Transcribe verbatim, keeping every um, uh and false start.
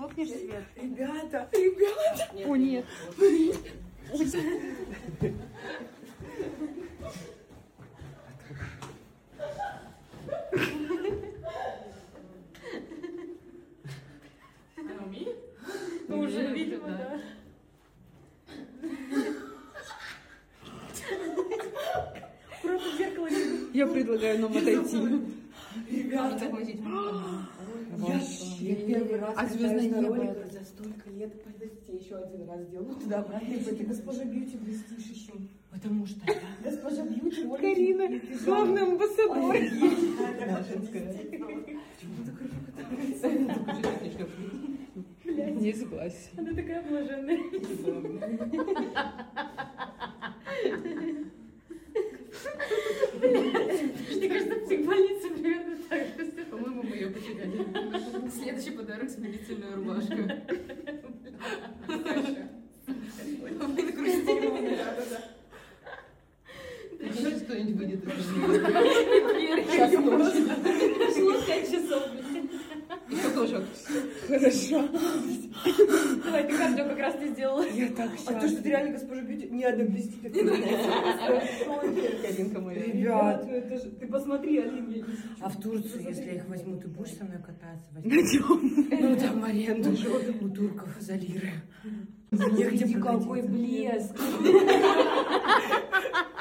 Фокнешь свет? Ребята, ребята. О, нет. Она умеет? Уже, видимо, да. Просто в зеркало не... Я предлагаю нам отойти. Ребята, Вообще. я первый раз А катаюсь звездное на небо роликах это? за столько лет. Подождите, еще один раз делаю. Туда обратно. Ты, госпожа Бьюти, блестишь еще. Потому что Госпожа Бьюти, Оля, Карина, ты- ты главный амбассадор. Не согласен. Она такая блаженная. мне кажется, в психбольнице примерно так же. По-моему, мы ее потеряли. Следующий подарок — смирительная рубашка. Мы накрутили. Сейчас кто-нибудь выйдет из Сейчас ночью. Шло пять часов. Еще тоже. Хорошо. Давай, ты кардио как раз ты сделала. Я так А то, что ты реально госпожа Бьюти, ни одна блестит. Каринка моя. Ребят, это же... Ты посмотри, Алин, я не а в Турцию, если я их возьму, ты будешь со мной кататься? Пойдем. Ну, там аренду у турков за лиры. Негде какой прокатиться. блеск.